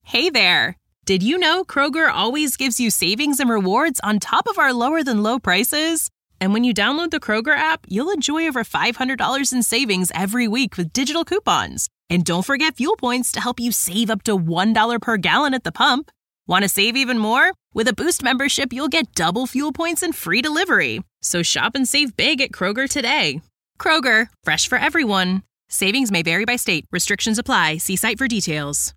Hey there! Did you know Kroger always gives you savings and rewards on top of our lower-than-low prices? And when you download the Kroger app, you'll enjoy over $500 in savings every week with digital coupons. And don't forget fuel points to help you save up to $1 per gallon at the pump. Want to save even more? With a Boost membership, you'll get double fuel points and free delivery. So shop and save big at Kroger today. Kroger, fresh for everyone. Savings may vary by state. Restrictions apply. See site for details.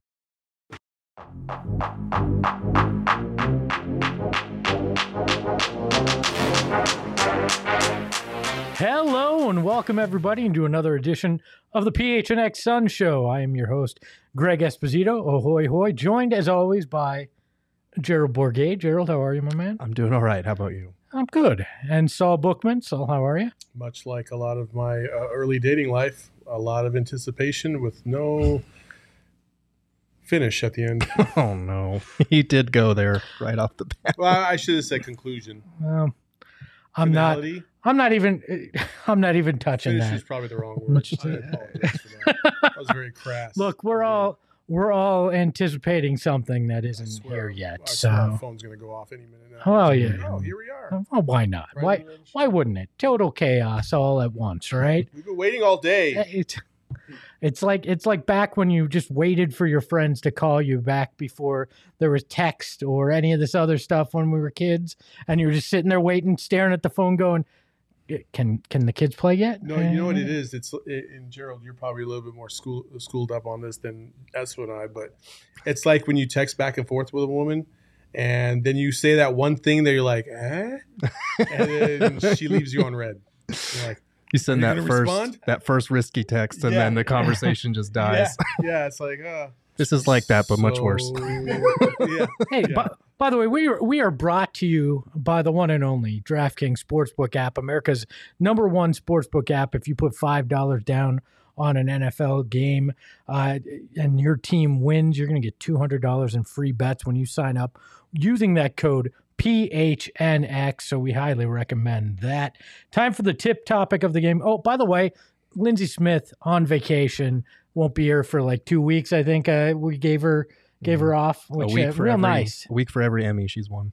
Hello and welcome everybody into another edition of the PHNX Sun Show. I am your host, Greg Esposito. Ahoy hoy, joined as always by Gerald Bourguet. Gerald, how are you, my man? I'm doing all right. How about you? I'm good. And Saul Bookman. Saul, how are you? Much like a lot of my early dating life, a lot of anticipation with no finish at the end. Oh, no. You did go there right off the bat. Well, I should have said conclusion. I'm Finality. not even touching Finish that. is probably the wrong word. I apologize for that. That was very crass. Look, we're all anticipating something that isn't here yet. My So, phone's going to go off any minute now. well, yeah. Oh, here we are. Well, why not? Right, Why wouldn't it? Total chaos all at once, right? We've been waiting all day. It's like back when you just waited for your friends to call you back before there was text or any of this other stuff when we were kids, and you were just sitting there waiting, staring at the phone, going, "Can the kids play yet?" No, you know what it is? It's in Gerald. You're probably a little bit more schooled up on this than Espo and I, but it's like when you text back and forth with a woman, and then you say that one thing that you're like, "Eh," and then she leaves you on red. You're like, You send Are you that gonna first respond? that first risky text, and Yeah. then the conversation just dies. yeah, it's like, This is like that, but much worse. Yeah. Hey, Yeah. by the way, we are brought to you by the one and only DraftKings Sportsbook app, America's #1 sportsbook app. If you put $5 down on an NFL game and your team wins, you're going to get $200 in free bets when you sign up using that code PHNX. So we highly recommend that. Time for the tip topic of the game. Oh, by the way, Lindsey Smith on vacation, won't be here for like 2 weeks. I think we gave her off, which real nice. A week for every Emmy she's won.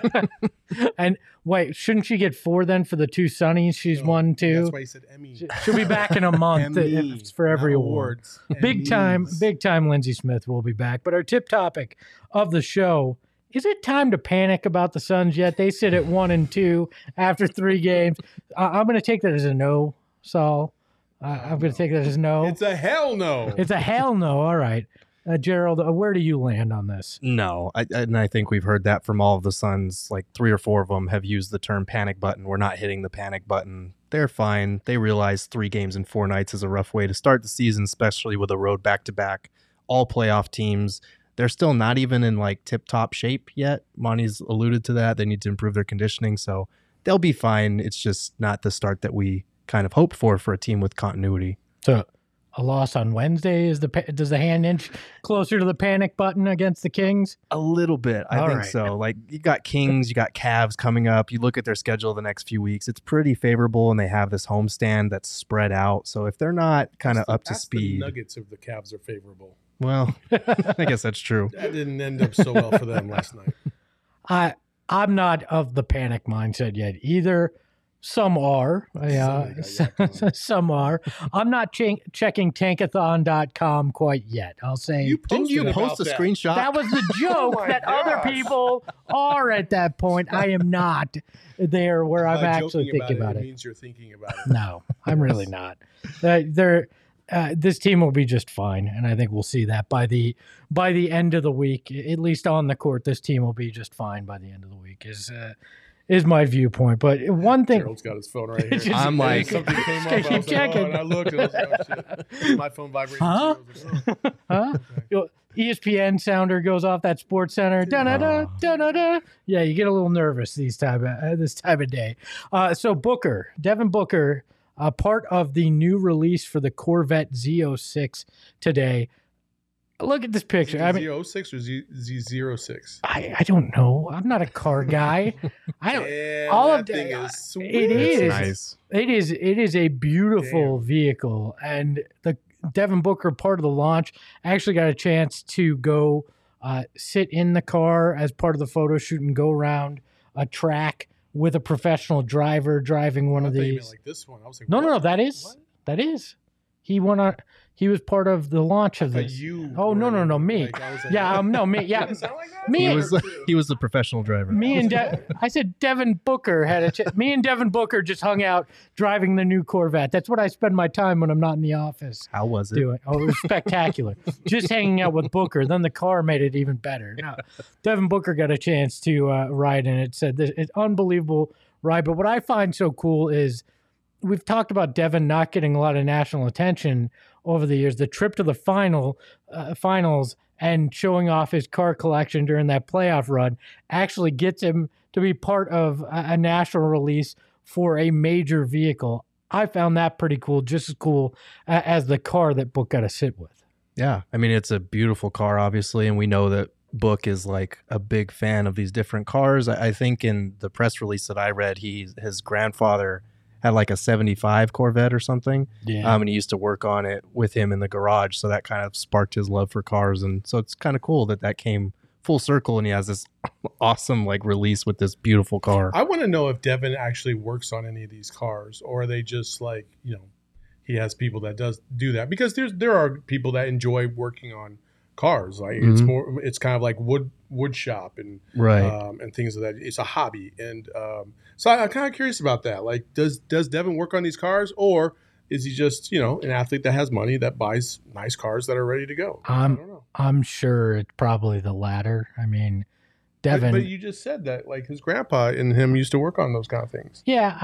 And wait, shouldn't she get 4 then for the 2 Sonnies she's won too? That's why he said Emmy. She'll be back in a month Emmy, if it's for every not award. awards. Big Emmys. time Lindsey Smith will be back. But our tip topic of the show, is it time to panic about the Suns yet? They sit at 1-2 after 3 games. I'm going to take that as a no, Saul. I'm going to take that as no. It's a hell no. It's a hell no. All right. Gerald, where do you land on this? No, I think we've heard that from all of the Suns. Like 3 or 4 of them have used the term panic button. We're not hitting the panic button. They're fine. They realize 3 games in 4 nights is a rough way to start the season, especially with a road back-to-back, all playoff teams. They're still not even in like tip-top shape yet. Monty's alluded to that. They need to improve their conditioning, so they'll be fine. It's just not the start that we kind of hoped for a team with continuity. So a loss on Wednesday does the hand inch closer to the panic button against the Kings? A little bit, I think so. Like you got Kings, you got Cavs coming up. You look at their schedule the next few weeks; it's pretty favorable, and they have this homestand that's spread out. So if they're not kind of up to speed, the Nuggets of the Cavs are favorable. well, I guess that's true. That didn't end up so well for them last night. I'm not of the panic mindset yet either. Some are. Some are. I'm not checking tankathon.com quite yet. I'll say. Didn't you post a screenshot? That was the joke my that other gosh. people are at that point. I am not there where I'm By actually joking thinking about it it. means you're thinking about it. No, I'm really not. This team will be just fine, and I think we'll see that by the end of the week, at least on the court. This team will be just fine by the end of the week. Is my viewpoint. But one thing, Gerald's got his phone right here. I'm like, something came up. keep I was like, checking. and I looked and I was like, oh shit. My phone vibrated. Huh? too. I was like, huh? ESPN sounder goes off that Sports Center. Da-da-da, da-da-da. Yeah, you get a little nervous this time of day. So Devin Booker, part of the new release for the Corvette Z06 today. Look at this picture. I mean, Z06 or Z06? I don't know. I'm not a car guy. I don't. Damn, all that of thing the- is sweet. It It's is. nice. It is a beautiful Damn. vehicle, and the Devin Booker part of the launch. I actually got a chance to go sit in the car as part of the photo shoot and go around a track with a professional driver driving one of thought you meant these. like this one. I was like, No, what? that is What? that is. He went on. He was part of the launch of But this. you Oh no, me. like, I was like, Yeah, what? no, me. Yeah, Does it sound like that? Me- He was the professional driver. me and I said Devin Booker had me and Devin Booker just hung out driving the new Corvette. That's what I spend my time when I'm not in the office How was it? doing. Oh, it was spectacular. Just hanging out with Booker. Then the car made it even better. No, Devin Booker got a chance to ride in it. Said this, it's unbelievable ride. But what I find so cool is we've talked about Devin not getting a lot of national attention over the years. The trip to the finals and showing off his car collection during that playoff run actually gets him to be part of a national release for a major vehicle. I found that pretty cool, just as cool as the car that Book got to sit with. Yeah. I mean, it's a beautiful car, obviously, and we know that Book is like a big fan of these different cars. I think in the press release that I read, his grandfather had like a 75 Corvette or something. Yeah. And he used to work on it with him in the garage. So that kind of sparked his love for cars. And so it's kind of cool that came full circle and he has this awesome like release with this beautiful car. I want to know if Devin actually works on any of these cars, or are they just like, he has people that do that, because there are people that enjoy working on cars. Like it's kind of like wood shop and Right. And things of that. It's a hobby, and so I'm kind of curious about that. Like, does Devin work on these cars, or is he just an athlete that has money that buys nice cars that are ready to go? I don't know. I'm sure it's probably the latter. I mean, Devin. But you just said that like his grandpa and him used to work on those kind of things. Yeah,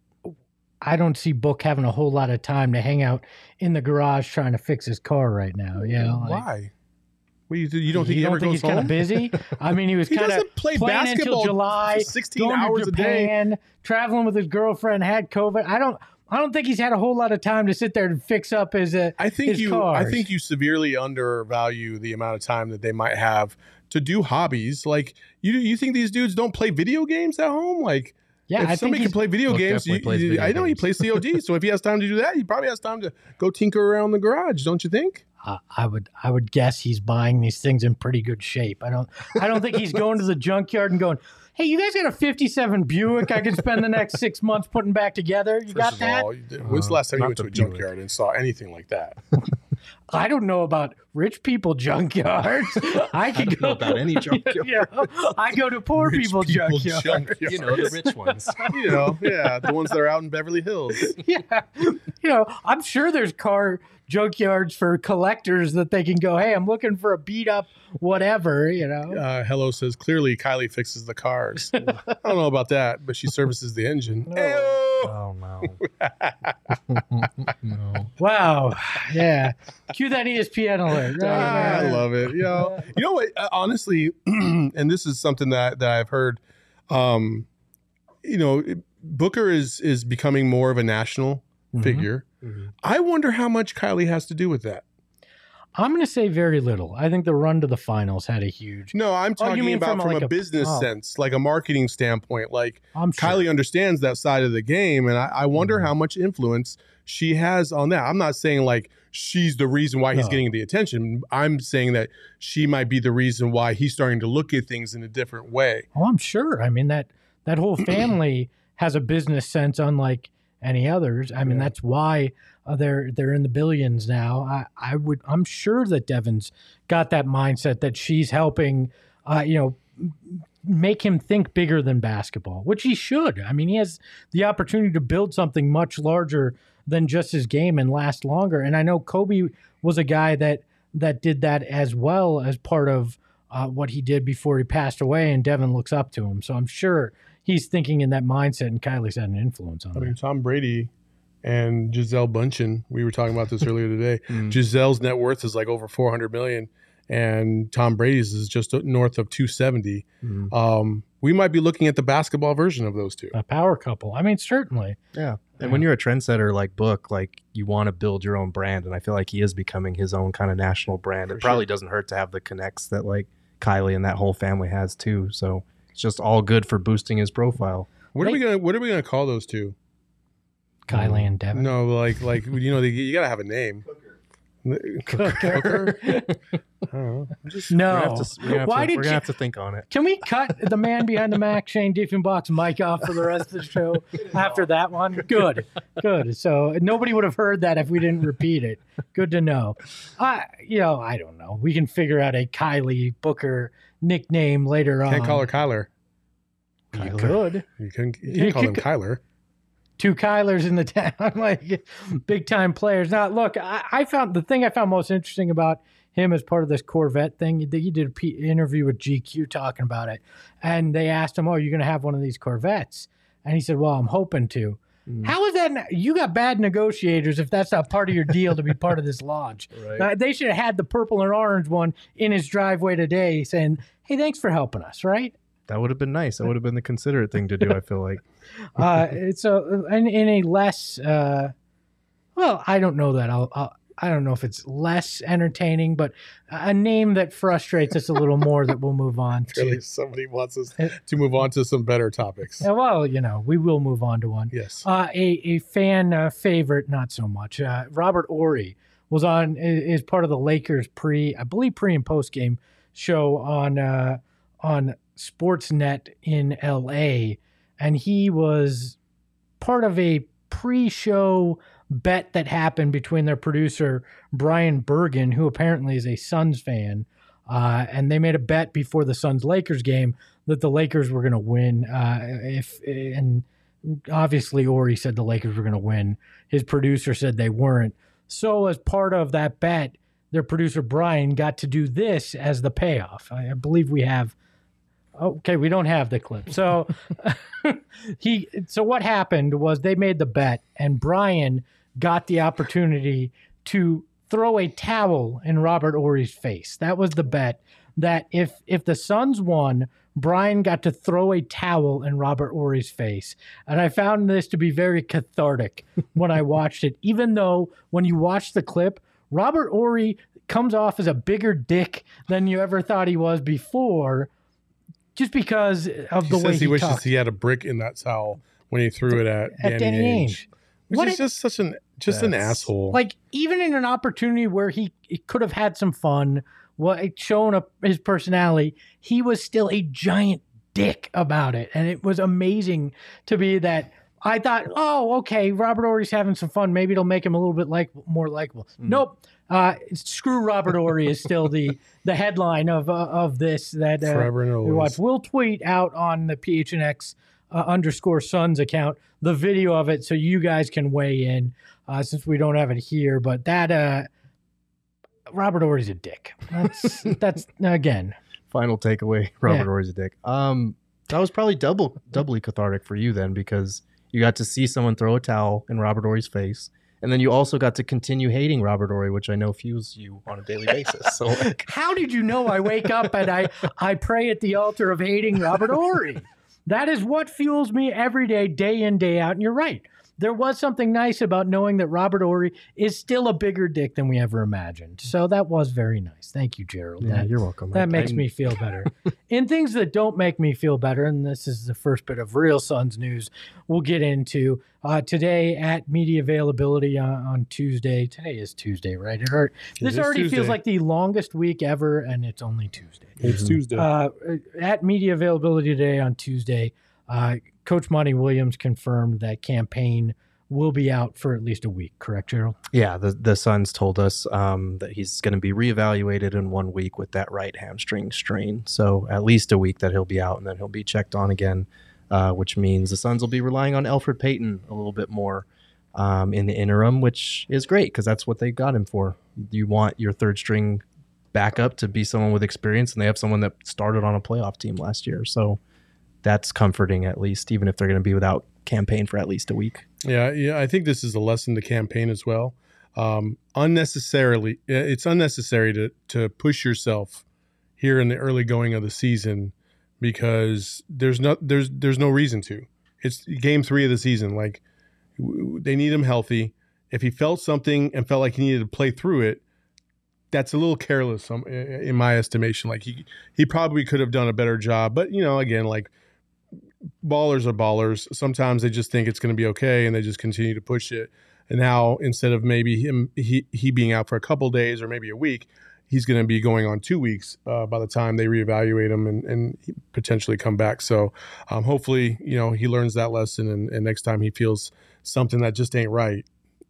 I don't see Book having a whole lot of time to hang out in the garage trying to fix his car right now. Why? Well, you don't think he ever goes he's home? kind of busy? I mean, he was He kind of doesn't play playing basketball until July, for 16 going hours to a day. Japan, traveling with his girlfriend, had COVID. I don't think he's had a whole lot of time to sit there and fix up his I think his cars. you severely undervalue the amount of time that they might have to do hobbies. Like you think these dudes don't play video games at home? Like, Yeah, if I somebody think can play video Book games, definitely plays video I know he games. plays COD. So if he has time to do that, he probably has time to go tinker around the garage. Don't you think? I would guess he's buying these things in pretty good shape. I don't think he's going to the junkyard and going, "Hey, you guys got a '57 Buick I can spend the next 6 months putting back together? You got First of that?" all, when's the last time you not went to the a Buick. junkyard and saw anything like that? I don't know about rich people junkyards. I could don't know go about any junkyard. Yeah, I go to poor people junkyards. You know, the rich ones. Yeah, the ones that are out in Beverly Hills. Yeah, I'm sure there's car junkyards for collectors that they can go, "Hey, I'm looking for a beat up whatever." Hello says, clearly Kylie fixes the cars. I don't know about that, but she services the engine. Oh, no. No. Wow. Yeah. Cue that ESPN alert. I love it. You know what? Honestly, and this is something that I've heard. Booker is becoming more of a national figure. Mhm. I wonder how much Kylie has to do with that. I'm going to say very little. I think the run to the finals had a huge. No, I'm you talking mean about from like a business sense, like a marketing standpoint. Like I'm sure. Kylie understands that side of the game, and I wonder how much influence she has on that. I'm not saying like she's the reason why he's No. getting the attention. I'm saying that she might be the reason why he's starting to look at things in a different way. Oh, I'm sure. I mean, that whole family has a business sense unlike any others. I mean, Yeah. that's why they're in the billions now. I'm sure that Devin's got that mindset that she's helping, make him think bigger than basketball, which he should. I mean, he has the opportunity to build something much larger than just his game and last longer. And I know Kobe was a guy that did that as well as part of what he did before he passed away, and Devin looks up to him. So I'm sure he's thinking in that mindset, and Kylie's had an influence on I mean, him. Tom Brady and Gisele Bündchen, we were talking about this earlier today. Mm. Gisele's net worth is like over $400 million, and Tom Brady's is just north of 270. Mm. We might be looking at the basketball version of those two. A power couple. I mean, certainly. Yeah. And when you're a trendsetter like Book, like you want to build your own brand. And I feel like he is becoming his own kind of national brand. For It probably sure. doesn't hurt to have the connects that like Kylie and that whole family has too. So it's just all good for boosting his profile. What are we gonna call those two? Kylie and Devin. No, like you gotta have a name. Cooker? I don't know. No. We're gonna have to think on it. Can we cut the man behind the Mac, Shane Diefenbach's mic off for the rest of the show after that one? Good. So nobody would have heard that if we didn't repeat it. Good to know. I don't know. We can figure out a Kylie Booker nickname later on. Can't call her Kyler. You could. You can call him Kyler. Two Kylers in the town, like big time players. Now, look, I found the thing I found most interesting about him as part of this Corvette thing. He did an interview with GQ talking about it, and they asked him, "Oh, you're going to have one of these Corvettes?" And he said, "Well, I'm hoping to." How is that? You got bad negotiators if that's not part of your deal to be part of this launch. Right. They should have had the purple and orange one in his driveway today, saying, "Hey, thanks for helping us." Right? That would have been nice. That would have been the considerate thing to do, I feel like. It's in a less, well, I don't know that. I don't know if it's less entertaining, but a name that frustrates us a little more that we'll move on to. Clearly somebody wants us to move on to some better topics. Well, we will move on to one. Yes. A fan favorite, not so much. Robert Horry was is part of the Lakers pre and post game show on Sportsnet in LA, and he was part of a pre-show bet that happened between their producer Brian Bergen, who apparently is a Suns fan, and they made a bet before the Suns-Lakers game that the Lakers were going to win. And obviously Horry said the Lakers were going to win. His producer said they weren't. So as part of that bet, their producer Brian got to do this as the payoff. I believe we have. Okay, we don't have the clip. So so what happened was they made the bet, and Brian got the opportunity to throw a towel in Robert Horry's face. That was the bet, that if the Suns won, Brian got to throw a towel in Robert Horry's face. And I found this to be very cathartic when I watched it, even though when you watch the clip, Robert Horry comes off as a bigger dick than you ever thought he was before, just because of the way he wishes talks. he had a brick in that towel when he threw it at Danny Ainge. Which is just such an asshole. Like, even in an opportunity where he could have had some fun, shown up his personality, he was still a giant dick about it. And it was amazing to be that. I thought, oh, okay, Robert Horry's having some fun. Maybe it'll make him a little bit more likable. Nope. Screw Robert Horry is still the headline of this that forever and always. We watch. We'll tweet out on the PHNX _Suns account the video of it so you guys can weigh in since we don't have it here. But that Robert Horry's a dick. That's again. Final takeaway: Robert Horry's a dick. That was probably doubly cathartic for you then, because you got to see someone throw a towel in Robert Horry's face. And then you also got to continue hating Robert Horry, which I know fuels you on a daily basis. So, how did you know I wake up and I pray at the altar of hating Robert Horry? That is what fuels me every day in, day out. And you're right. There was something nice about knowing that Robert Horry is still a bigger dick than we ever imagined. So that was very nice. Thank you, Gerald. Yeah, you're welcome. That makes me feel better. In things that don't make me feel better, and this is the first bit of real Suns news we'll get into today at media availability on Tuesday. Today is Tuesday, right? This already Tuesday. feels like the longest week ever, and it's only Tuesday. It's Tuesday. At media availability today on Tuesday, Coach Monty Williams confirmed that Campaign will be out for at least a week. Correct, Gerald? Yeah, the Suns told us that he's going to be reevaluated in 1 week with that right hamstring strain. So at least a week that he'll be out, and then he'll be checked on again, which means the Suns will be relying on Elfrid Payton a little bit more in the interim, which is great because that's what they got him for. You want your third string backup to be someone with experience, and they have someone that started on a playoff team last year. So that's comforting, at least, even if they're going to be without Campaign for at least a week. Yeah, I think this is a lesson to Campaign as well. It's unnecessary to push yourself here in the early going of the season because there's no reason to. It's game 3 of the season. Like, they need him healthy. If he felt something and felt like he needed to play through it, that's a little careless in my estimation. Like, he probably could have done a better job. But, again, like, ballers are ballers. Sometimes they just think it's going to be okay and they just continue to push it. And now instead of maybe he being out for a couple days or maybe a week, he's going to be going on 2 weeks by the time they reevaluate him and potentially come back. So hopefully, he learns that lesson, and next time he feels something that just ain't right,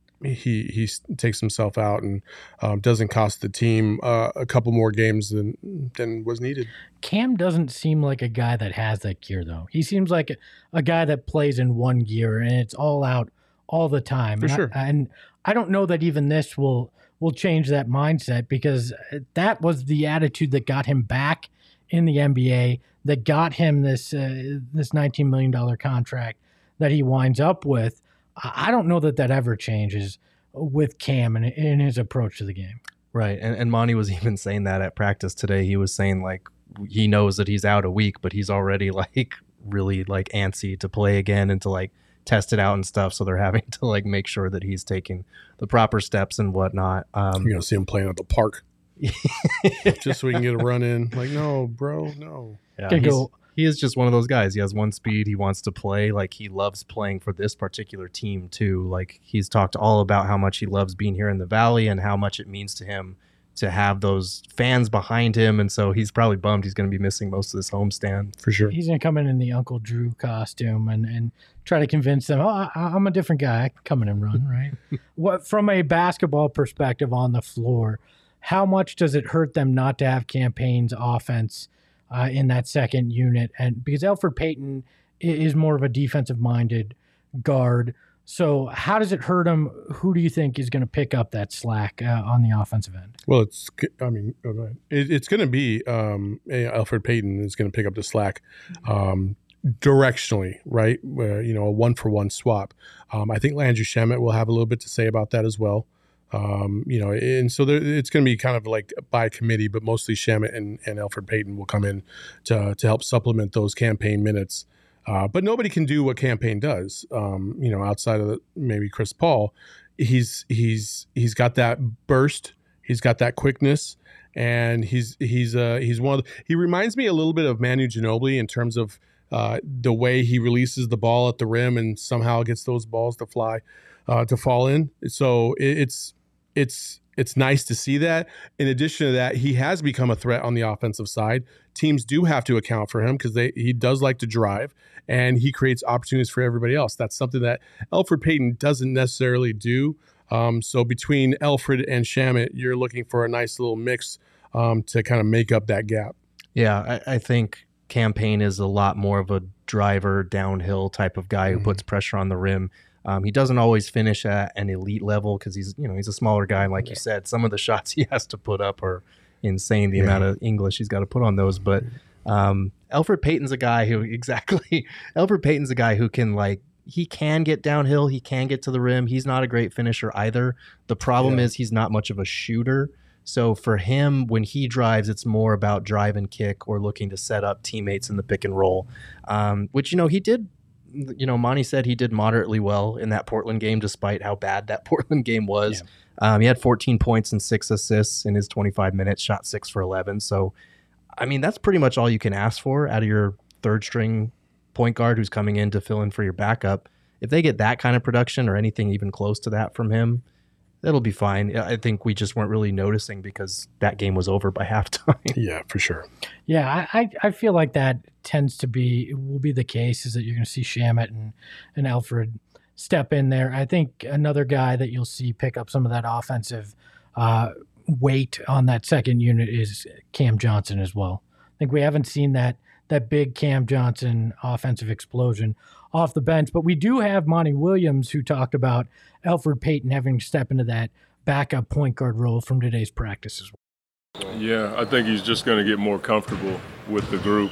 he takes himself out and doesn't cost the team a couple more games than was needed. Cam doesn't seem like a guy that has that gear, though. He seems like a guy that plays in one gear, and it's all out all the time. For sure. And I don't know that even this will change that mindset, because that was the attitude that got him back in the NBA, that got him this $19 million contract that he winds up with. I don't know that ever changes with Cam and in his approach to the game. Right. And Monty was even saying that at practice today. He was saying, like, he knows that he's out a week, but he's already like really like antsy to play again and to like test it out and stuff. So they're having to like make sure that he's taking the proper steps and whatnot. You're going to see him playing at the park just so we can get a run in. Like, no, bro, no. Yeah, he is just one of those guys. He has one speed. He wants to play. Like, he loves playing for this particular team too. Like, he's talked all about how much he loves being here in the Valley and how much it means to him to have those fans behind him. And so he's probably bummed he's going to be missing most of this homestand. For sure. He's going to come in the Uncle Drew costume and try to convince them, I'm a different guy. I can come in and run, right? What, from a basketball perspective on the floor, how much does it hurt them not to have Cam Payne's offense in that second unit? And because Elfrid Payton is more of a defensive-minded guard, so how does it hurt him? Who do you think is going to pick up that slack on the offensive end? Well, it's going to be Elfrid Payton is going to pick up the slack directionally, right? A one-for-one swap. I think Landry Shamet will have a little bit to say about that as well. And so it's going to be kind of like by committee, but mostly Shamet and Elfrid Payton will come in to help supplement those campaign minutes. But nobody can do what Cam Payne does. Outside of maybe Chris Paul, he's got that burst, he's got that quickness, and he's one of he reminds me a little bit of Manu Ginobili in terms of the way he releases the ball at the rim and somehow gets those balls to fall in. So it's nice to see that. In addition to that, he has become a threat on the offensive side. Teams do have to account for him because he does like to drive, and he creates opportunities for everybody else. That's something that Elfrid Payton doesn't necessarily do. So between Elfrid and Shamet, you're looking for a nice little mix to kind of make up that gap. Yeah, I think Cam Payne is a lot more of a driver, downhill type of guy who puts pressure on the rim. He doesn't always finish at an elite level because he's a smaller guy. And like you said, some of the shots he has to put up are insane, the amount of English he's got to put on those. But Elfrid Payton's a guy who can he can get downhill. He can get to the rim. He's not a great finisher either. The problem is he's not much of a shooter. So for him, when he drives, it's more about drive and kick or looking to set up teammates in the pick and roll, which, he did. Monty said he did moderately well in that Portland game, despite how bad that Portland game was. Yeah. He had 14 points and 6 assists in his 25 minutes, shot 6 for 11. So, that's pretty much all you can ask for out of your third string point guard who's coming in to fill in for your backup. If they get that kind of production or anything even close to that from him, that'll be fine. I think we just weren't really noticing because that game was over by halftime. Yeah, for sure. Yeah, I feel like that will be the case, is that you're going to see Shamet and Elfrid step in there. I think another guy that you'll see pick up some of that offensive weight on that second unit is Cam Johnson as well. I think we haven't seen that big Cam Johnson offensive explosion off the bench, but we do have Monty Williams, who talked about Elfrid Payton having to step into that backup point guard role from today's practice as well. Yeah, I think he's just going to get more comfortable with the group.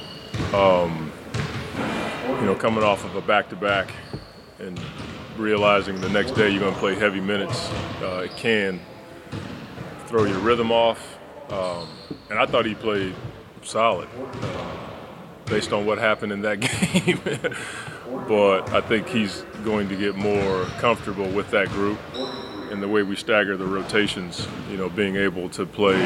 Coming off of a back-to-back and realizing the next day you're going to play heavy minutes, it can throw your rhythm off. And I thought he played solid based on what happened in that game. But I think he's going to get more comfortable with that group and the way we stagger the rotations, being able to play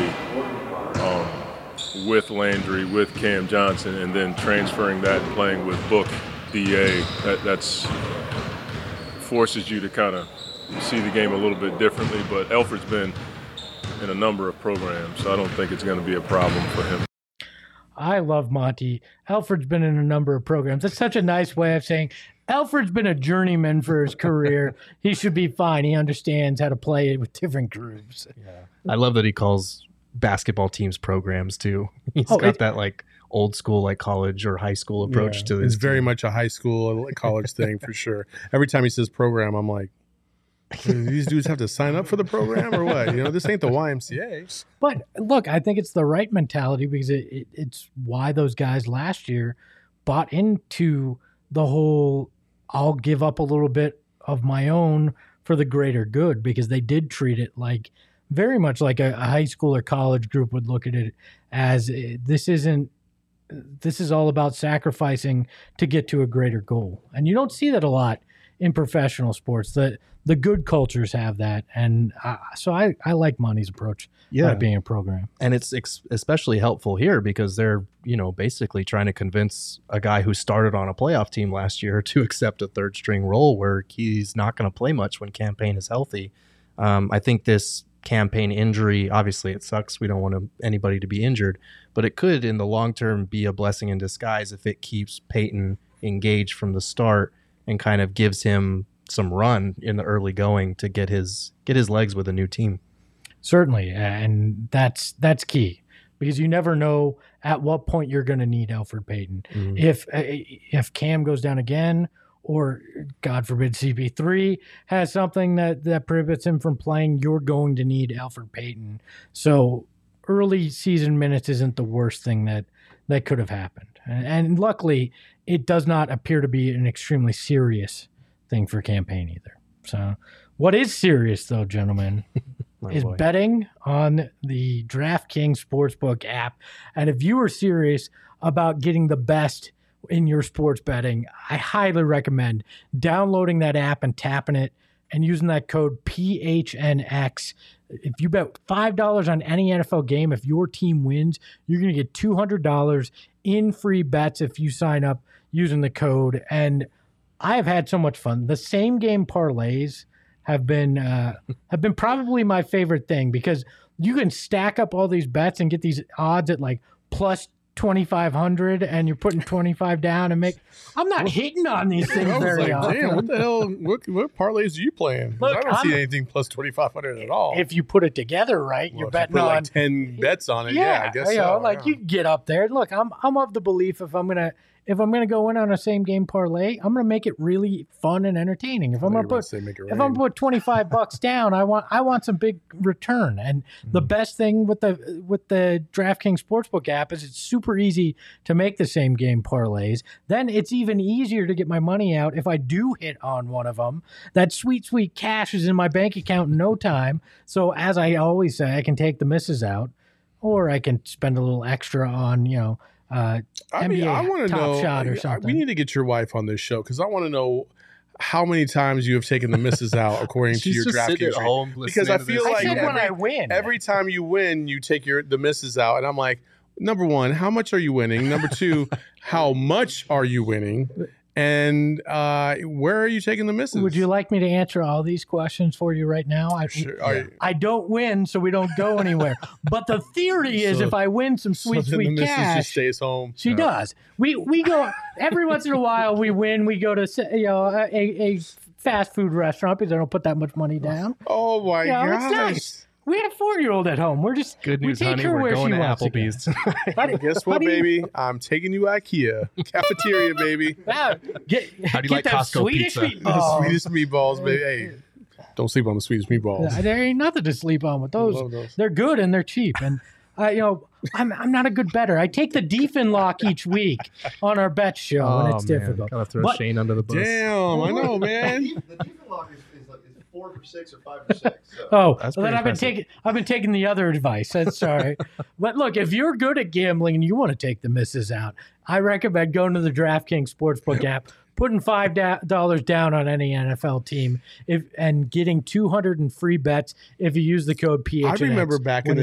with Landry, with Cam Johnson, and then transferring that and playing with Book, DA. That's forces you to kind of see the game a little bit differently. But Elfrid's been in a number of programs, so I don't think it's going to be a problem for him. I love Monty. Elfrid's been in a number of programs. That's such a nice way of saying Elfrid's been a journeyman for his career. He should be fine. He understands how to play with different groups. Yeah. I love that he calls basketball teams programs too. He's got that like old school, like college or high school approach to this. It's very much a high school, college thing for sure. Every time he says program, I'm like, these dudes have to sign up for the program or what? This ain't the YMCA. But look, I think it's the right mentality because it's why those guys last year bought into the whole I'll give up a little bit of my own for the greater good, because they did treat it like very much like a high school or college group would look at it as this is all about sacrificing to get to a greater goal. And you don't see that a lot in professional sports. The good cultures have that, and so I like Monty's approach. By being a program, and it's especially helpful here because they're basically trying to convince a guy who started on a playoff team last year to accept a third string role where he's not going to play much when Campaign is healthy. I think this Campaign injury, obviously it sucks. We don't want anybody to be injured, but it could in the long term be a blessing in disguise if it keeps Peyton engaged from the start and kind of gives him some run in the early going to get his legs with a new team. Certainly, and that's key because you never know at what point you're going to need Elfrid Payton. Mm-hmm. If Cam goes down again, or God forbid CP3 has something that prohibits him from playing, you're going to need Elfrid Payton. So early season minutes isn't the worst thing that could have happened, and luckily it does not appear to be an extremely serious thing for Campaign either. So what is serious though, gentlemen, is betting on the DraftKings Sportsbook app. And if you are serious about getting the best in your sports betting, I highly recommend downloading that app and tapping it and using that code PHNX. If you bet $5 on any NFL game, if your team wins, you're going to get $200 in free bets if you sign up using the code. And I have had so much fun. The same game parlays have been probably my favorite thing because you can stack up all these bets and get these odds at like plus 2,500, and you're putting 25 down and make. I'm not hitting on these things very often. Damn, what the hell? What parlays are you playing? Look, I don't see anything plus 2,500 at all. If you put it together right, you're betting on like 10 bets on it. Yeah, I guess so. You get up there. Look, I'm of the belief if I'm gonna go in on a same game parlay, I'm gonna make it really fun and entertaining. If I'm gonna put $25 down, I want some big return. And the best thing with the DraftKings Sportsbook app is it's super easy to make the same game parlays. Then it's even easier to get my money out if I do hit on one of them. That sweet cash is in my bank account in no time. So as I always say, I can take the misses out, or I can spend a little extra on I want to know. Shot or something. We need to get your wife on this show because I want to know how many times you have taken the misses out according to your DraftKings. Because I feel like I win, every time you win, you take the misses out, and I'm like, number one, how much are you winning? Number two, how much are you winning? And where are you taking the misses? Would you like me to answer all these questions for you right now? I don't win, so we don't go anywhere. But the theory is if I win some sweet cash, she stays home. She does. We go every once in a while. We win. We go to a fast food restaurant because I don't put that much money down. Oh my gosh. It's nice. We had a 4-year-old at home. We're just good news, we take honey. her We're where going she to wants Applebee's. To Guess what, baby? I'm taking you IKEA cafeteria, baby. How do you like Costco Swedish pizza? Meatballs. The Swedish meatballs, baby. Hey, don't sleep on the Swedish meatballs. There ain't nothing to sleep on with those. They're good and they're cheap. And I'm not a good bettor. I take the Deefin lock each week on our bet show, and it's difficult. Gotta throw Shane under the bus. Damn, I know, man. The Deefin lock is 4 for 6 or 5 for 6. So. Oh, then I've been taking the other advice. That's sorry. But look, if you're good at gambling and you want to take the misses out, I recommend going to the DraftKings Sportsbook app, putting $5 down on any NFL team, and getting 200 in free bets if you use the code PHNX. I remember back in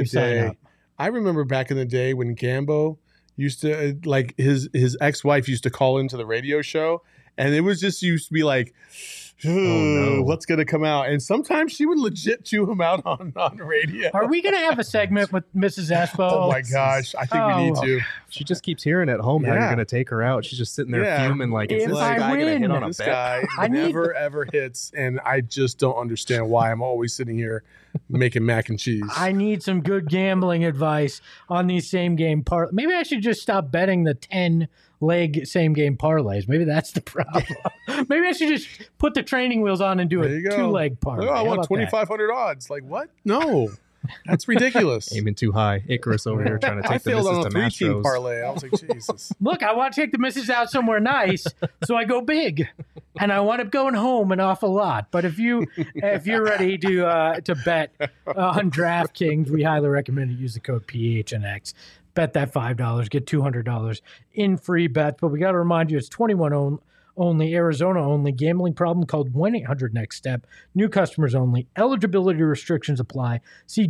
the day when Gambo used to his ex-wife used to call into the radio show, and it was just used to be like, no. what's going to come out? And sometimes she would legit chew him out on radio. Are we going to have a segment with Mrs. Espo? Oh my gosh, I think we need to. She just keeps hearing at home how Yeah. you're going to take her out. She's just sitting there fuming like, is If this I guy going to win, hit on a This bet? guy I need never ever hits, and I just don't understand why I'm always sitting here making mac and cheese. I need some good gambling advice on these same game parlays. Maybe I should just stop betting the 10-leg same game parlays. Maybe that's the problem. Maybe I should just put the training wheels on and do There a you go. 2-leg parlay. Oh, I How want about that? 2,500 odds. Like what? No, that's ridiculous. Aiming too high. Icarus over here trying to I take the failed misses on to a 3-team Mastros. parlay. I was like, Jesus. Look, I want to take the missus out somewhere nice, so I go big, and I want up going home an awful lot. But if you're ready to bet on DraftKings, we highly recommend you use the code PHNX. Bet that $5, get $200 in free bets. But we got to remind you, it's 21 only, Arizona only. Gambling problem? Called 1-800-NEXT-STEP. New customers only. Eligibility restrictions apply. See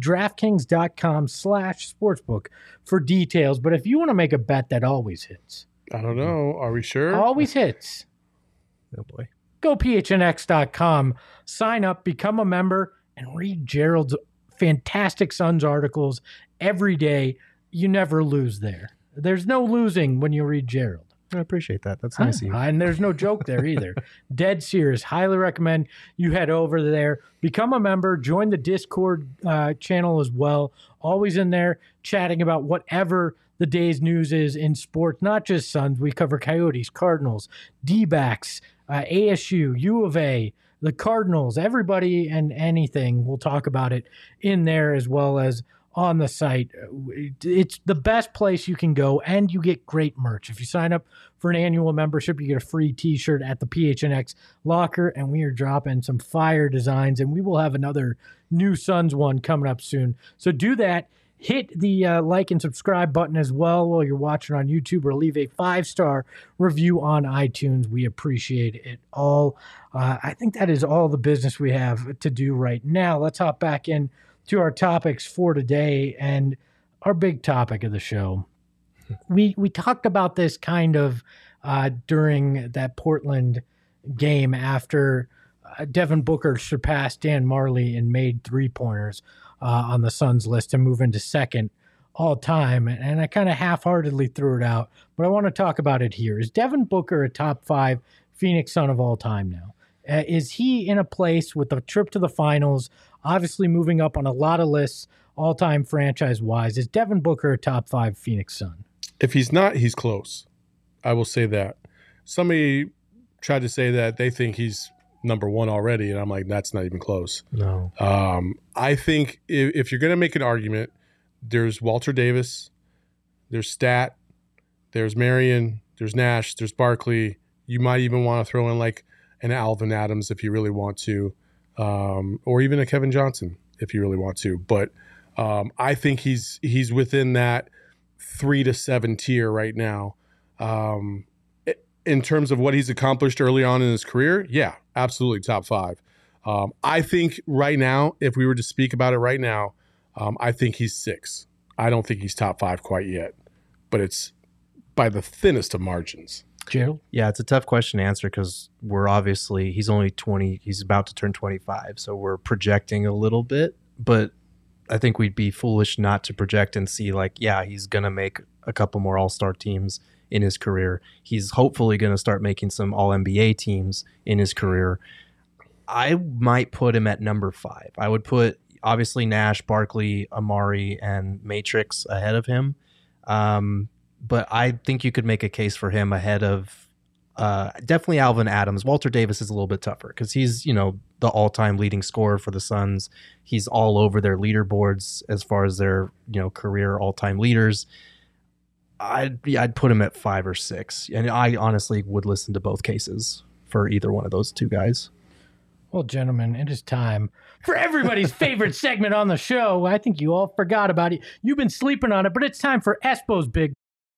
DraftKings.com/sportsbook for details. But if you want to make a bet that always hits, I don't know. Are we sure? always hits, Oh, boy. go phnx.com, sign up, become a member, and read Gerald's fantastic Suns articles every day. You never lose there. There's no losing when you read Gerald. I appreciate that. That's nice of you. And there's no joke there either. Dead serious. Highly recommend you head over there, become a member, join the Discord channel as well. Always in there chatting about whatever the day's news is in sports, not just Suns. We cover Coyotes, Cardinals, D-backs, ASU, U of A, the Cardinals, everybody and anything. We'll talk about it in there as well as on the site. It's the best place you can go, and you get great merch. If you sign up for an annual membership, you get a free t-shirt at the PHNX locker, and we are dropping some fire designs, and we will have another new Suns one coming up soon. So do that. Hit the like and subscribe button as well while you're watching on YouTube, or leave a 5-star review on iTunes. We appreciate it all. I think that is all the business we have to do right now. Let's hop back in to our topics for today, and our big topic of the show. We talked about this kind of during that Portland game after Devin Booker surpassed Dan Marley and made 3-pointers on the Suns list to move into second all time. And I kind of half-heartedly threw it out, but I want to talk about it here. Is Devin Booker a top 5 Phoenix Sun of all time now? Is he in a place with a trip to the finals, obviously moving up on a lot of lists, all-time franchise-wise? Is Devin Booker a top 5 Phoenix Sun? If he's not, he's close. I will say that. Somebody tried to say that they think he's number 1 already, and I'm like, that's not even close. No. I think if you're going to make an argument, there's Walter Davis, there's Stat, there's Marion, there's Nash, there's Barkley. You might even want to throw in like an Alvin Adams if you really want to, or even a Kevin Johnson if you really want to. But I think he's within that 3 to 7 tier right now. In terms of what he's accomplished early on in his career, yeah, absolutely top 5. I think right now, if we were to speak about it right now, I think he's 6. I don't think he's top 5 quite yet, but it's by the thinnest of margins. Gerald? Yeah, it's a tough question to answer because he's only 20, he's about to turn 25, so we're projecting a little bit, but I think we'd be foolish not to project and see he's going to make a couple more all-star teams in his career. He's hopefully going to start making some all-NBA teams in his career. I might put him at number 5. I would put obviously Nash, Barkley, Amari, and Matrix ahead of him. But I think you could make a case for him ahead of definitely Alvin Adams. Walter Davis is a little bit tougher because he's, the all-time leading scorer for the Suns. He's all over their leaderboards as far as their, career all-time leaders. I'd put him at 5 or 6. And I honestly would listen to both cases for either one of those two guys. Well, gentlemen, it is time for everybody's favorite segment on the show. I think you all forgot about it. You've been sleeping on it, but it's time for Espo's Big.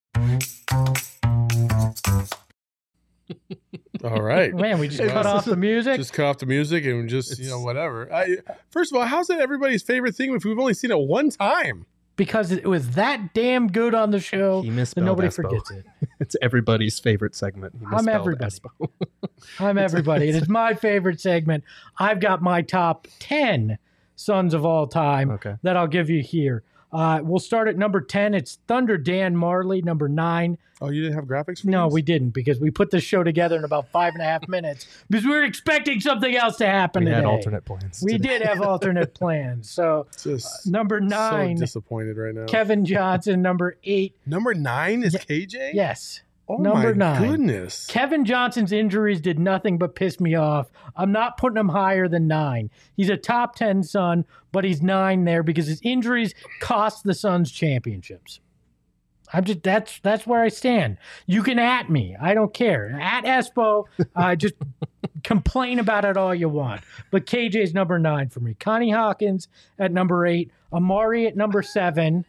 All right. Man, we just cut off the music. Just cut off the music and just, whatever. First of all, how's it everybody's favorite thing if we've only seen it one time? Because it was that damn good on the show He that misspelled nobody Espo. forgets it. It's everybody's favorite segment. He I'm misspelled everybody. Espo. I'm everybody. It is my favorite segment. I've got my top 10 Suns of all time that I'll give you here. We'll start at number 10. It's Thunder Dan Marley. Number 9. Oh, you didn't have graphics for No, this? we didn't, because we put this show together in about 5.5 minutes because we were expecting something else to happen today. We had alternate plans. We did have alternate plans. So number 9. So disappointed right now. Kevin Johnson. Number 8. Number 9 is KJ? Yes. Oh number my 9. goodness. Kevin Johnson's injuries did nothing but piss me off. I'm not putting him higher than 9. He's a top 10 Sun, but he's 9 there because his injuries cost the Suns championships. That's where I stand. You can at me. I don't care. At Espo, just complain about it all you want. But KJ's number 9 for me. Connie Hawkins at number 8. Amari at number 7.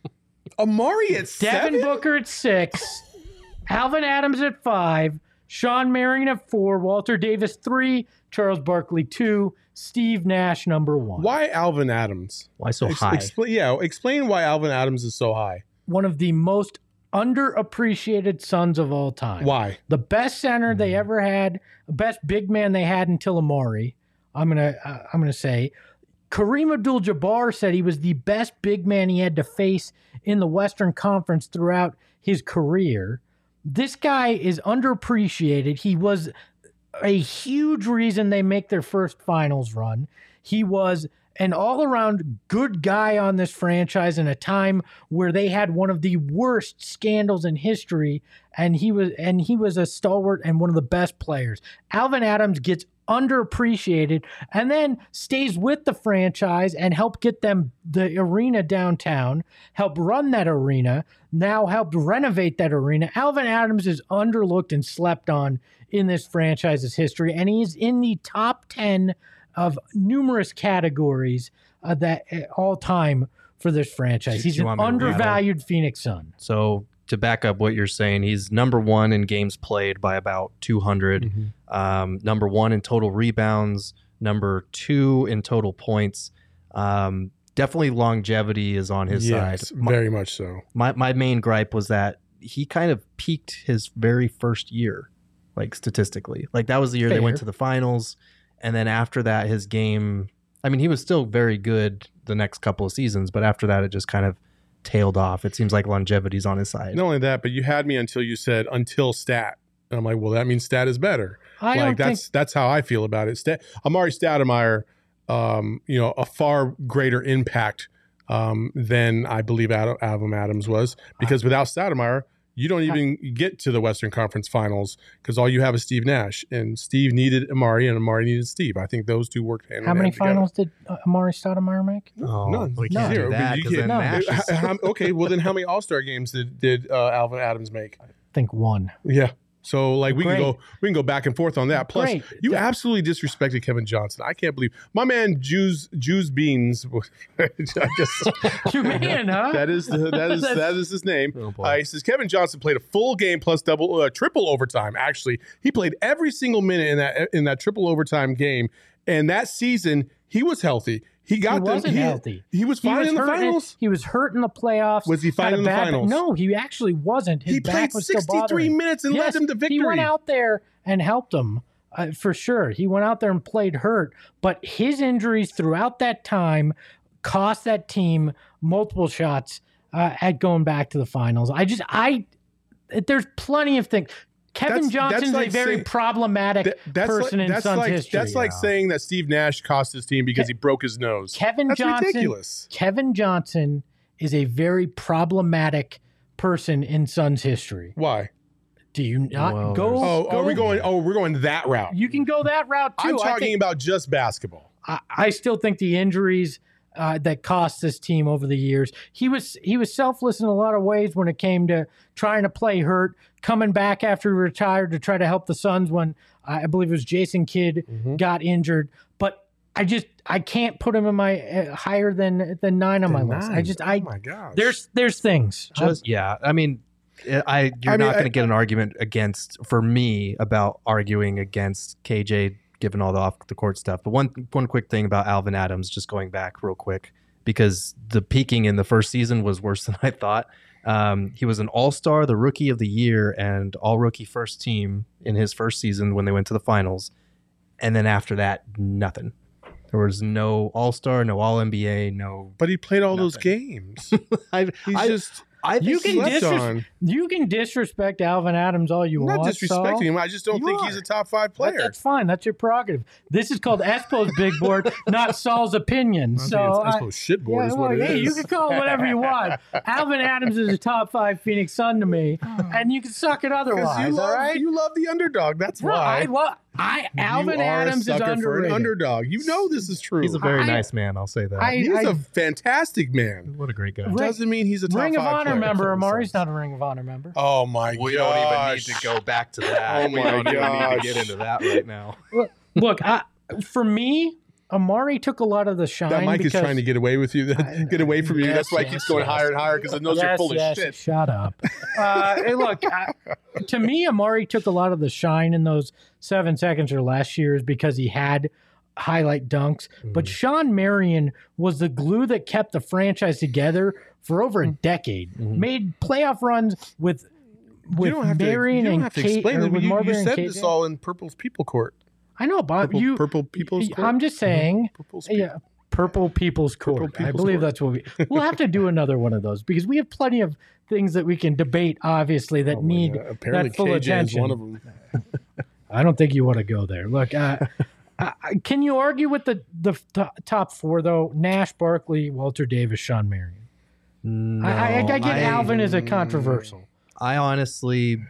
Amari at 7? Devin Booker at 6. Alvin Adams at 5, Sean Marion at 4, Walter Davis 3, Charles Barkley 2, Steve Nash number 1. Why Alvin Adams? Why so high? Explain why Alvin Adams is so high. One of the most underappreciated Suns of all time. Why? The best center they ever had, the best big man they had until Amari. I'm gonna say. Kareem Abdul-Jabbar said he was the best big man he had to face in the Western Conference throughout his career. This guy is underappreciated. He was a huge reason they make their first finals run. He was an all-around good guy on this franchise in a time where they had one of the worst scandals in history, and he was a stalwart and one of the best players. Alvin Adams gets underappreciated and then stays with the franchise and help get them the arena downtown, help run that arena, now helped renovate that arena. Alvin Adams is underlooked and slept on in this franchise's history, and he's in the top 10 of numerous categories that all time for this franchise. He's an undervalued Phoenix Sun. So to back up what you're saying, he's number 1 in games played by about 200, number 1 in total rebounds, number 2 in total points. Definitely longevity is on his side. Very much so. My main gripe was that he kind of peaked his very first year, like statistically. Like that was the year they went to the finals. And then after that, his game, I mean, he was still very good the next couple of seasons, but after that, it just kind of tailed off. It seems like longevity's on his side. Not only that, but you had me until you said until stat. And I'm like, well, that means stat is better. That's how I feel about it. Amari Stoudemire, a far greater impact than I believe Alvin Adams was, because without Stoudemire, you don't even get to the Western Conference Finals because all you have is Steve Nash, and Steve needed Amari, and Amari needed Steve. I think those two worked hand in hand. How many together. Finals did Amari Stoudemire make? None. We can't do that, 'cause then Nash is- Okay, well then how many All-Star games did Alvin Adams make? I think 1. Yeah. So like we Great. can go back and forth on that. Plus, Great. you absolutely disrespected Kevin Johnson. I can't believe my man Jews Beans. Your man, huh? that is his name. Oh, boy. He says Kevin Johnson played a full game plus triple overtime. Actually, he played every single minute in that triple overtime game. And that season, he was healthy. He wasn't healthy. He was fine in the finals. He was hurt in the playoffs. Was he fine in the finals? No, he actually wasn't. His He back played was still 63 bothering. minutes and led them to victory. He went out there and helped them for sure. He went out there and played hurt, but his injuries throughout that time cost that team multiple shots at going back to the finals. There's plenty of things. Kevin Johnson's a very problematic person in Suns history. That's like saying that Steve Nash cost his team because he broke his nose. That's ridiculous. Kevin Johnson is a very problematic person in Suns history. Why? Do you not we're going that route. You can go that route too. I'm talking about just basketball. I still think the injuries that cost this team over the years. He was selfless in a lot of ways when it came to trying to play hurt, coming back after he retired to try to help the Suns when I believe it was Jason Kidd got injured. But I can't put him in my higher than 9 on my list. Oh my gosh. There's things. I mean, you're not going to get an argument for me about arguing against KJ given all the off the court stuff. But one quick thing about Alvin Adams, just going back real quick, because the peaking in the first season was worse than I thought. He was an all-star, the rookie of the year, and all-rookie first team in his first season when they went to the finals. And then after that, nothing. There was no all-star, no all-NBA, no... But he played all those games. You can disrespect Alvin Adams all you want. I'm not disrespecting him. I just don't think he's a top 5 player. That's fine. That's your prerogative. This is called Espo's big board, not Saul's opinion. Espo's shit board is what it is. You can call it whatever you want. Alvin Adams is a top 5 Phoenix Sun to me, and you can suck it otherwise. All right? You love the underdog. That's why. Alvin Adams is underrated. For an underdog. You know this is true. He's a very nice man. I'll say that. He's a fantastic man. What a great guy. Doesn't mean he's a top 5 Ring of Honor player. member. Amari's not a Ring of Honor member. Oh my god. We don't even need to go back to that. Oh my we don't even need gosh. to get into that right now. Look, for me, Amari took a lot of the shine. That mic is trying to get away with you. Get away from you. Yes, That's why it keeps going higher and higher because it knows you're full of shit. Shut up. Hey, look, to me, Amari took a lot of the shine in those 7 seconds or less years because he had highlight dunks. But Sean Marion was the glue that kept the franchise together for over a decade. Made playoff runs with Marion and Kate. You said this all in Purple's People Court. I know, Bob. Purple People's Court? I'm just saying. Purple People's Court. I believe that's what we'll have to do another one of those because we have plenty of things that we can debate, obviously, that need that full KJ attention. is one of them. I don't think you want to go there. Look, can you argue with the top 4, though? Nash, Barkley, Walter Davis, Sean Marion. No, I get Alvin as a controversial. I honestly,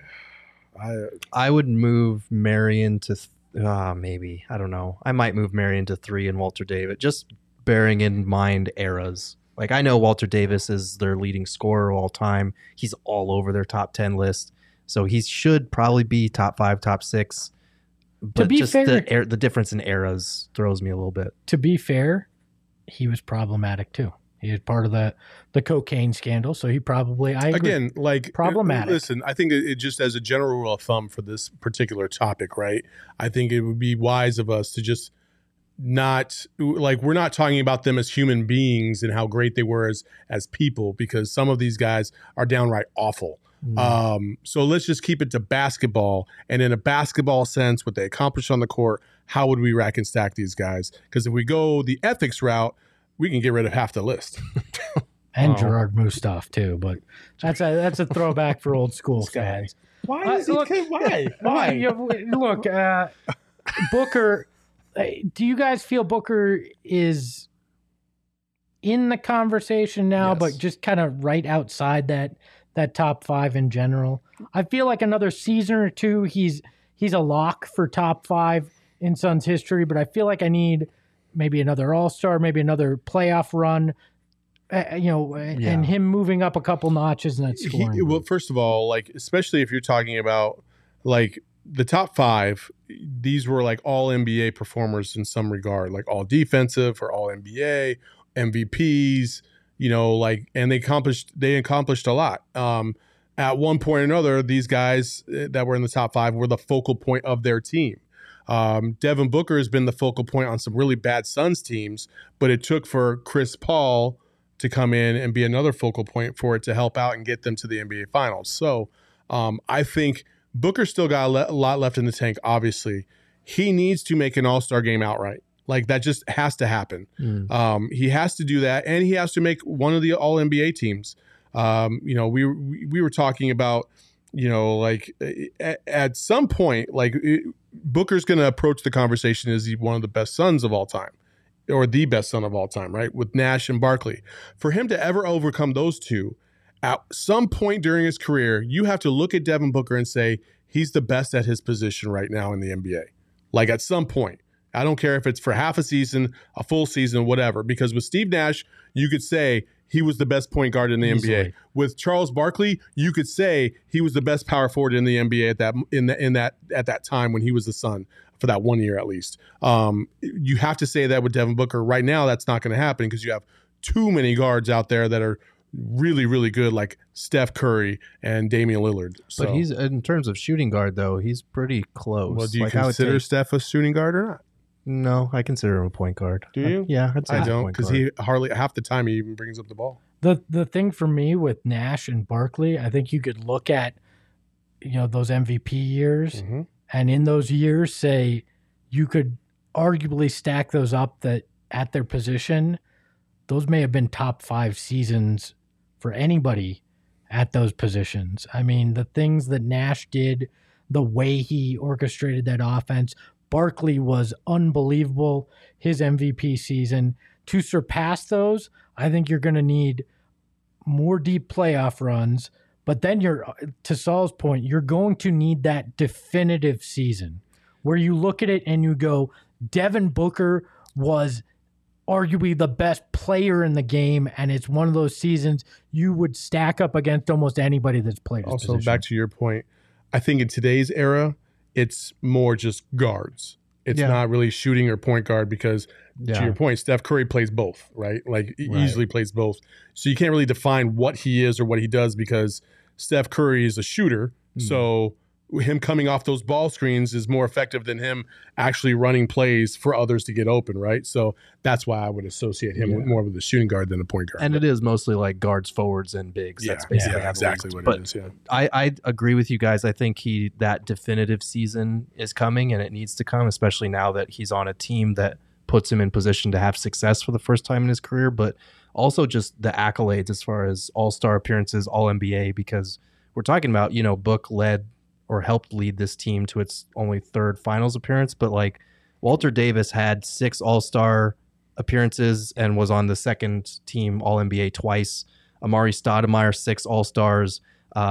I would move Marion to maybe. I don't know. I might move Marion to 3 and Walter Davis, just bearing in mind eras. Like, I know Walter Davis is their leading scorer of all time. He's all over their top 10 list. So he should probably be top 5, top 6. But to be just fair, the difference in eras throws me a little bit. To be fair, he was problematic too. He was part of the cocaine scandal, so he probably, I agree. Again, like, problematic. Listen, I think it just as a general rule of thumb for this particular topic, right? I think it would be wise of us to just not, like, we're not talking about them as human beings and how great they were as people, because some of these guys are downright awful. So let's just keep it to basketball, and in a basketball sense, what they accomplished on the court, how would we rack and stack these guys? Because if we go the ethics route, we can get rid of half the list. And Gerard Mustaf too, but that's a throwback for old school fans. Why is Why? Look, Booker. Do you guys feel Booker is in the conversation now, but just kind of right outside that top 5 in general? I feel like another season or two, he's a lock for top 5 in Suns history, but I feel like I need maybe another All-Star, maybe another playoff run, and him moving up a couple notches in that scoring. Well, first of all, like, especially if you're talking about, like, the top 5, these were like all NBA performers in some regard, like all defensive or all NBA, MVPs, and they accomplished a lot. At one point or another, these guys that were in the top 5 were the focal point of their team. Devin Booker has been the focal point on some really bad Suns teams, but it took for Chris Paul to come in and be another focal point for it to help out and get them to the NBA Finals. So I think Booker still got a lot left in the tank, obviously. He needs to make an all-star game outright. Like, that just has to happen. He has to do that, and he has to make one of the all-NBA teams. We were talking about, like, at some point, like, Booker's going to approach the conversation as one of the best Suns of all time, or the best Sun of all time, right? With Nash and Barkley. For him to ever overcome those two, at some point during his career, you have to look at Devin Booker and say, he's the best at his position right now in the NBA. Like, at some point. I don't care if it's for half a season, a full season, whatever. Because with Steve Nash, you could say he was the best point guard in the NBA. With Charles Barkley, you could say he was the best power forward in the NBA at that time when he was the Sun, for that 1 year at least. You have to say that with Devin Booker. Right now, that's not going to happen because you have too many guards out there that are really, really good, like Steph Curry and Damian Lillard. So, but he's, in terms of shooting guard, though, he's pretty close. Well, do you consider Steph a shooting guard or not? No, I consider him a point guard. Do you? Yeah, I'd say I don't, because he hardly half the time he even brings up the ball. The thing for me with Nash and Barkley, I think you could look at, those MVP years, and in those years say you could arguably stack those up that at their position, those may have been top 5 seasons for anybody at those positions. I mean, the things that Nash did, the way he orchestrated that offense, Barkley was unbelievable. His MVP season, to surpass those, I think you're going to need more deep playoff runs. But then to Saul's point, you're going to need that definitive season where you look at it and you go, Devin Booker was arguably the best player in the game, and it's one of those seasons you would stack up against almost anybody that's played his Also, position. back to your point, I think in today's era, it's more just guards. It's not really shooting or point guard because, to your point, Steph Curry plays both, right? Like, easily plays both. So you can't really define what he is or what he does because Steph Curry is a shooter. So him coming off those ball screens is more effective than him actually running plays for others to get open, right? So that's why I would associate him more with a shooting guard than a point guard. And it is mostly like guards, forwards, and bigs. That's basically exactly what it is. Yeah. I agree with you guys. I think that definitive season is coming, and it needs to come, especially now that he's on a team that puts him in position to have success for the first time in his career, but also just the accolades as far as all-star appearances, all-NBA, because we're talking about, Book led or helped lead this team to its only 3rd finals appearance. But like Walter Davis had 6 all-star appearances and was on the 2nd team All-NBA twice. Amari Stoudemire, 6 all-stars,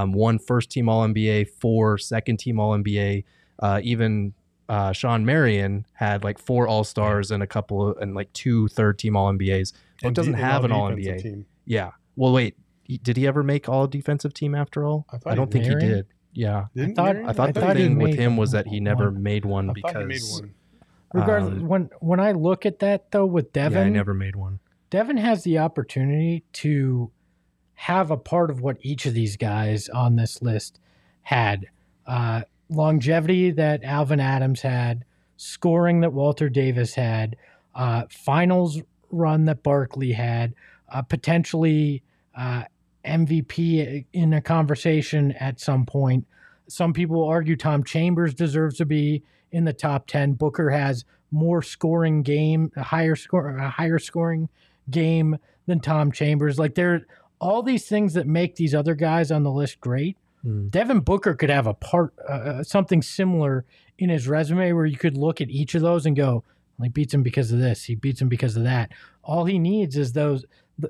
1 first-team All-NBA, 4 second-team All-NBA. Even Sean Marion had like 4 all-stars and like 2 third-team All-NBAs. Book doesn't have an All-NBA. Team. Yeah. Well, wait. Did he ever make all-defensive team after all? I don't think he did. Yeah, I thought the thing with him was that he never made one because. Regardless, when I look at that though with Devin, I never made one. Devin has the opportunity to have a part of what each of these guys on this list had: longevity that Alvin Adams had, scoring that Walter Davis had, finals run that Barkley had, potentially. MVP in a conversation at some point. Some people argue Tom Chambers deserves to be in the top 10. Booker has more scoring game, a higher scoring game than Tom Chambers. Like, there are all these things that make these other guys on the list great. Devin Booker could have a part, something similar in his resume where you could look at each of those and go, well, he beats him because of this, he beats him because of that. All he needs is those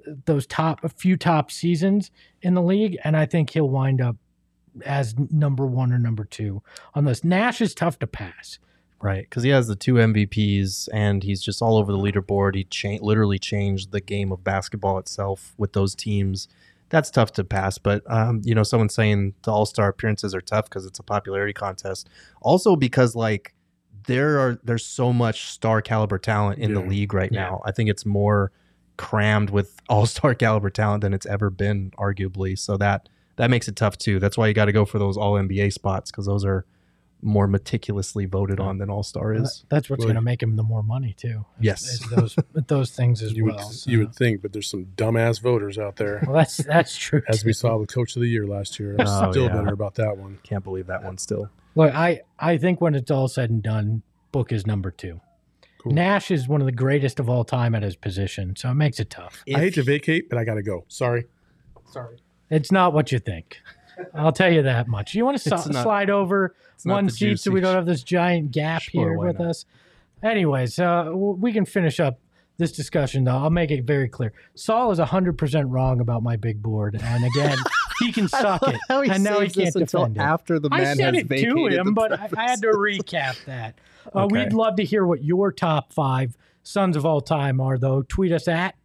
a few top seasons in the league, and I think he'll wind up as number 1 or number 2 on this. Nash is tough to pass. Right, because he has the 2 MVPs, and he's just all over the leaderboard. He literally changed the game of basketball itself with those teams. That's tough to pass, but someone saying the all-star appearances are tough because it's a popularity contest. Also because like there's so much star caliber talent in the league right now. I think it's more crammed with all-star caliber talent than it's ever been, arguably. So that makes it tough too. That's why you got to go for those all-NBA spots, because those are more meticulously voted on than all-star is. That's what's going to make him the more money too. Yes. Those things as well. You would think, but there's some dumbass voters out there. Well, that's true. As we saw with Coach of the Year last year. I'm still bitter about that one. Can't believe that one still. Look, I think when it's all said and done, Book is number 2. Cool. Nash is one of the greatest of all time at his position, so it makes it tough. I hate to vacate, but I got to go. Sorry. It's not what you think. I'll tell you that much. You want to slide over one seat so we don't have this giant gap here with us? Anyways, we can finish up this discussion, though. I'll make it very clear. Saul is 100% wrong about my big board, and again, he can suck it, and now he can't defend it. After the man I said has it to him, but I had to recap that. We'd love to hear what your top 5 Suns of all time are, though. Tweet us at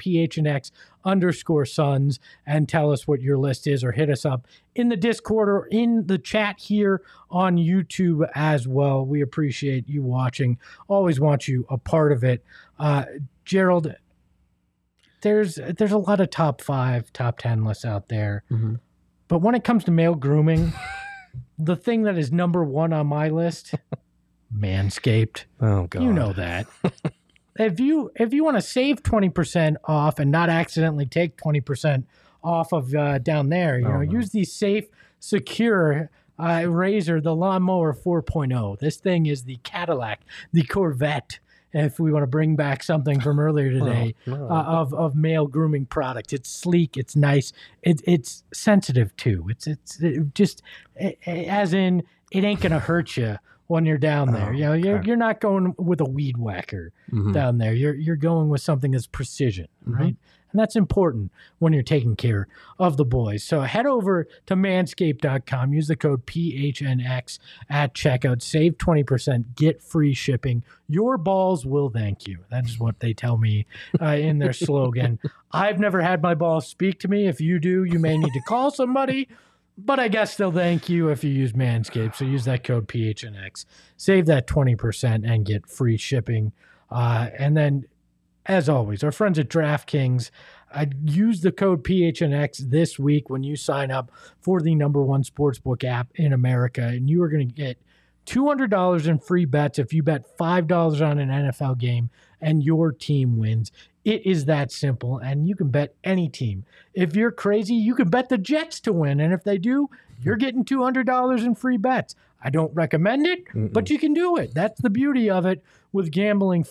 PHNX_Suns and tell us what your list is, or hit us up in the Discord or in the chat here on YouTube as well. We appreciate you watching. Always want you a part of it. Gerald, there's a lot of top 5, top 10 lists out there. Mm-hmm. But when it comes to male grooming, the thing that is number 1 on my list, Manscaped. Oh, God. You know that. If you want to save 20% off and not accidentally take 20% off of down there. You know, use the safe, secure razor, the Lawnmower 4.0. This thing is the Cadillac, the Corvette, if we want to bring back something from earlier today, of male grooming product. It's sleek, it's nice, it's sensitive too. It's just as in it ain't gonna hurt you when you're down there. You know, you're not going with a weed whacker down there. You're going with something that's precision, right? And that's important when you're taking care of the boys. So head over to manscaped.com. Use the code PHNX at checkout. Save 20%. Get free shipping. Your balls will thank you. That is what they tell me in their slogan. I've never had my balls speak to me. If you do, you may need to call somebody. But I guess they'll thank you if you use Manscaped. So use that code PHNX. Save that 20% and get free shipping. And then, as always, our friends at DraftKings, use the code PHNX this week when you sign up for the #1 sportsbook app in America, and you are going to get $200 in free bets if you bet $5 on an NFL game and your team wins. It is that simple, and you can bet any team. If you're crazy, you can bet the Jets to win, and if they do, you're getting $200 in free bets. I don't recommend it, but you can do it. That's the beauty of it with gambling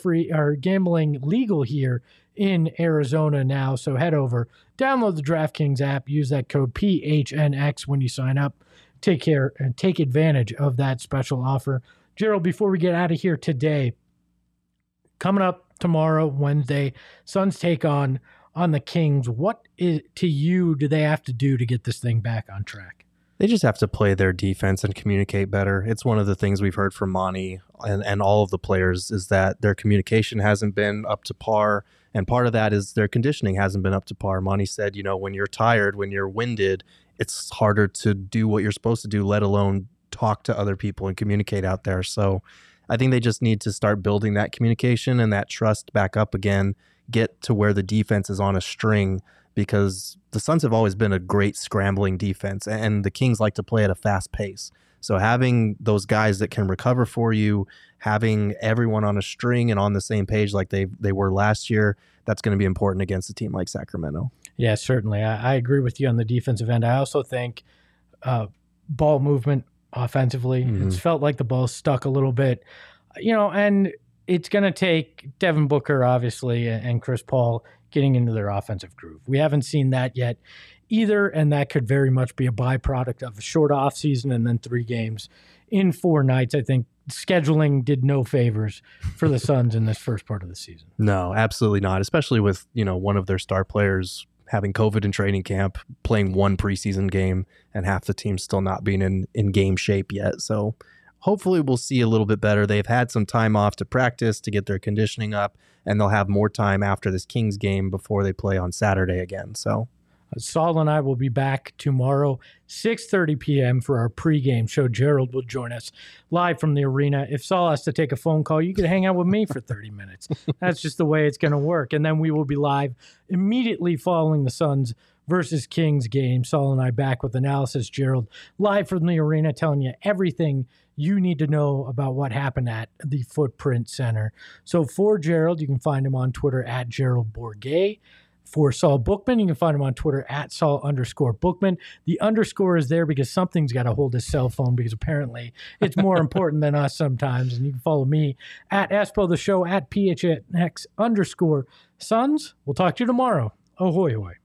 legal here in Arizona now. So head over, download the DraftKings app, use that code PHNX when you sign up. Take advantage of that special offer. Gerald, before we get out of here today, coming up tomorrow, Wednesday, Suns take on the Kings. What do they have to do to get this thing back on track? They just have to play their defense and communicate better. It's one of the things we've heard from Monty and all of the players is that their communication hasn't been up to par. And part of that is their conditioning hasn't been up to par. Monty said, when you're tired, when you're winded, it's harder to do what you're supposed to do, let alone talk to other people and communicate out there. So I think they just need to start building that communication and that trust back up again, get to where the defense is on a string, because the Suns have always been a great scrambling defense, and the Kings like to play at a fast pace. So having those guys that can recover for you, having everyone on a string and on the same page like they were last year, that's going to be important against a team like Sacramento. Yeah, certainly. I agree with you on the defensive end. I also think ball movement offensively, it's felt like the ball stuck a little bit, and it's going to take Devin Booker, obviously, and Chris Paul getting into their offensive groove. We haven't seen that yet either, and that could very much be a byproduct of a short offseason and then 3 games in 4 nights. I think scheduling did no favors for the Suns in this first part of the season. No, absolutely not, especially with, one of their star players having COVID in training camp, playing 1 preseason game, and half the team still not being in game shape yet. So hopefully we'll see a little bit better. They've had some time off to practice, to get their conditioning up, and they'll have more time after this Kings game before they play on Saturday again. So Saul and I will be back tomorrow, 6:30 p.m. for our pregame show. Gerald will join us live from the arena. If Saul has to take a phone call, you can hang out with me for 30 minutes. That's just the way it's going to work. And then we will be live immediately following the Suns versus Kings game. Saul and I back with analysis. Gerald live from the arena, telling you everything you need to know about what happened at the Footprint Center. So for Gerald, you can find him on Twitter at Gerald Bourguet. For Saul Bookman, you can find him on Twitter at Saul_Bookman. The underscore is there because something's got to hold his cell phone, because apparently it's more important than us sometimes. And you can follow me at Espo the Show at PHNX_Suns. We'll talk to you tomorrow. Ahoy, hoy.